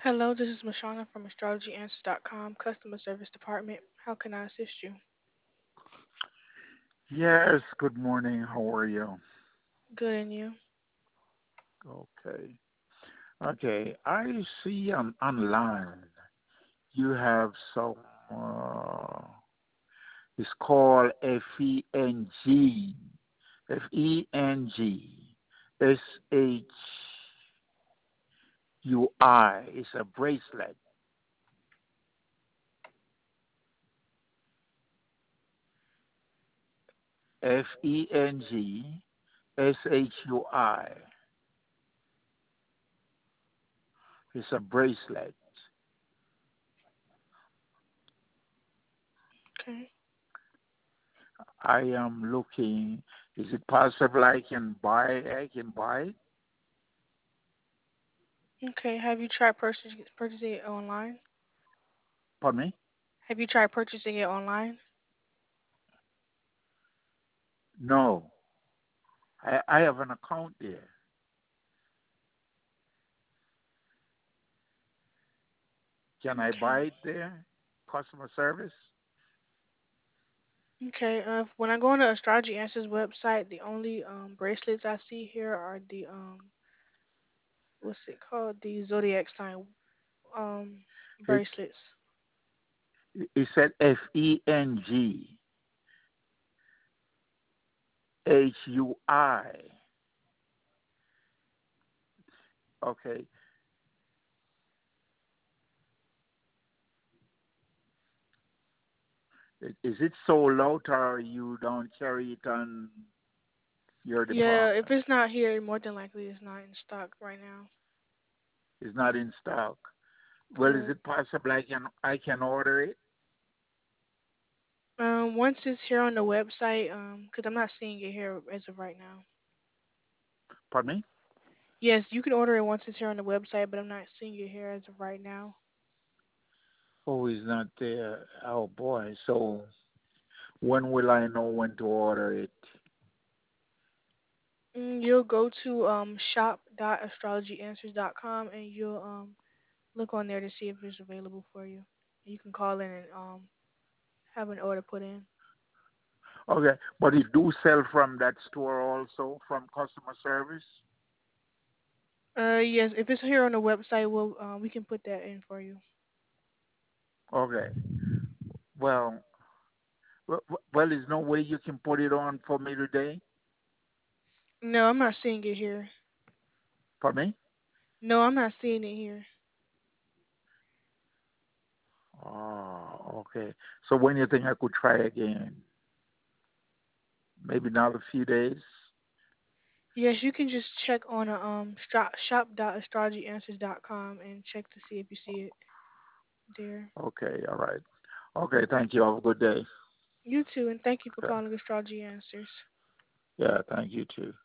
Hello, this is Mashana from AstrologyAnswers.com, Customer Service Department. How can I assist you? Yes, good morning. How are you? Good, and you? Okay. Okay, I see online you have some, it's called FENG, FENGSHUI. It's a bracelet. FENGSHUI. It's a bracelet. Okay. I am looking. Is it possible I can buy it? Okay. Have you tried purchasing it online? Pardon me? Have you tried purchasing it online? No. I have an account there. Can I Okay. buy it there? Customer service? Okay. When I go on the Astrology Answers website, the only bracelets I see here are the what's it called? The zodiac sign It bracelets. it said FENGSHUI. Okay. Is it sold out or you don't carry it on your Yeah, if department? it's not here, more than likely it's not in stock right now. It's not in stock. Well, is Correct. it possible I can order it? Once it's here on the website, because I'm not seeing it here as of right now. Pardon me? Yes, you can order it once it's here on the website, but I'm not seeing it here as of right now. Oh, it's not there. Oh boy. So when will I know when to order it? You'll go to shop.astrologyanswers.com and you'll look on there to see if it's available for you. You can call in and have an order put in. Okay, but it do sell from that store also from customer service. Yes, if it's here on the website, we can put that in for you. Okay. Well, well, there's no way you can put it on for me today. No, I'm not seeing it here. For me? No, I'm not seeing it here. Oh, okay. So when you think I could try again? Maybe not a few days. Yes, you can just check on shop.astrologyanswers.com and check to see if you see it there. Okay, all right. Okay, thank you. Have a good day. You too, and thank you for Okay. calling Astrology Answers. Yeah, thank you too.